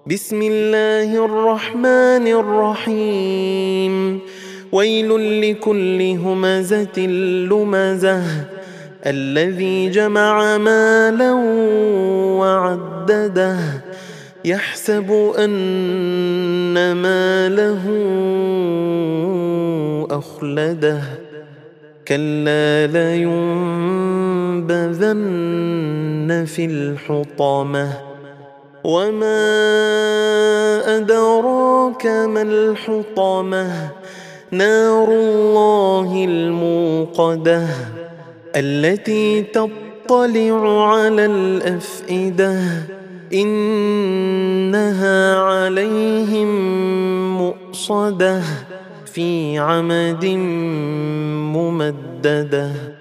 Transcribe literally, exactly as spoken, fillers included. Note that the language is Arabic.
بسم الله الرحمن الرحيم ويل لكل همزة لمزة الذي جمع مالا وعدده يحسب أن ماله أخلده كلا لينبذن في الحطمة وما أدراك ما الحطمة نار الله الموقدة التي تطلع على الأفئدة إنها عليهم مؤصدة في عمد ممددة.